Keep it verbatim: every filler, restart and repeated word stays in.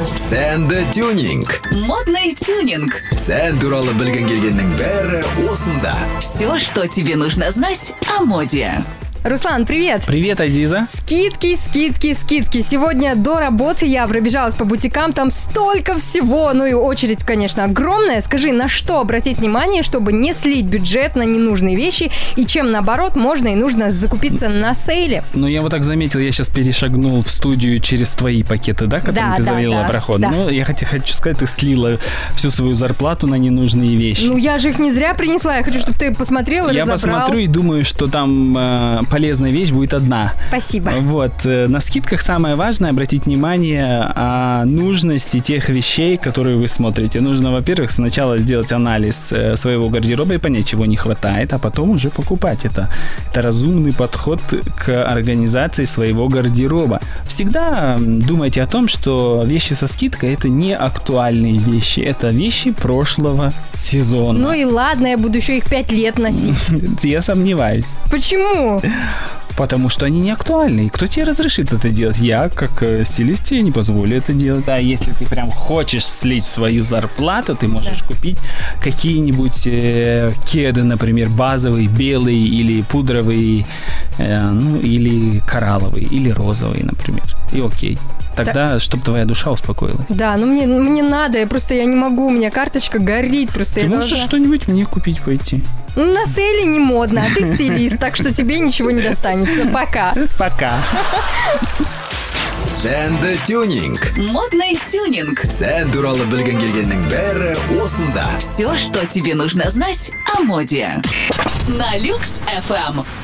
Сэнда тюнинг. Модный тюнинг. Сән туралы белгән килгәннең бәрі осында. Все, что тебе нужно знать о моде. Руслан, привет! Привет, Азиза! Скидки, скидки, скидки. Сегодня до работы я пробежалась по бутикам, там столько всего. Ну и очередь, конечно, огромная. Скажи, на что обратить внимание, чтобы не слить бюджет на ненужные вещи, и чем, наоборот, можно и нужно закупиться на сейле? Ну, я вот так заметил, я сейчас перешагнул в студию через твои пакеты, да, которые да, ты да, завела да, проход. Да. Ну, я хочу, хочу сказать, ты слила всю свою зарплату на ненужные вещи. Ну, я же их не зря принесла. Я хочу, чтобы ты посмотрел или я забрал. посмотрю и думаю, что там э, полезная вещь будет одна. Спасибо. Вот. Э, на скидках самое важное обратить внимание о нужности тех вещей, которые вы смотрите. Нужно, во-первых, сначала сделать анализ э, своего гардероба и понять, чего не хватает, а потом уже покупать это. Это разумный подход к организации своего гардероба. Всегда думайте о том, что вещи со скидкой — это не актуальные вещи. Это вещи прошлого сезона. Ну и ладно, я буду еще их пять лет носить. Я сомневаюсь. Почему? Потому что они не актуальны. И кто тебе разрешит это делать? Я, как э, стилист, тебе не позволю это делать. А если ты прям хочешь слить свою зарплату, ты можешь да. купить какие-нибудь э, кеды, например, базовые, белые или пудровые, э, ну, или коралловые, или розовые, например. И окей. Тогда, чтобы твоя душа успокоилась. Да, ну мне, мне надо, я просто я не могу, у меня карточка горит. Просто ты я можешь должна... что-нибудь мне купить пойти? На сейле не модно, а ты стилист, так что тебе ничего не достанется. Пока. Пока. Сэнда тюнинг. Модный тюнинг. Сән туралы белгән килгәннең бәрі осында. Все, что тебе нужно знать о моде. На Люкс эф эм.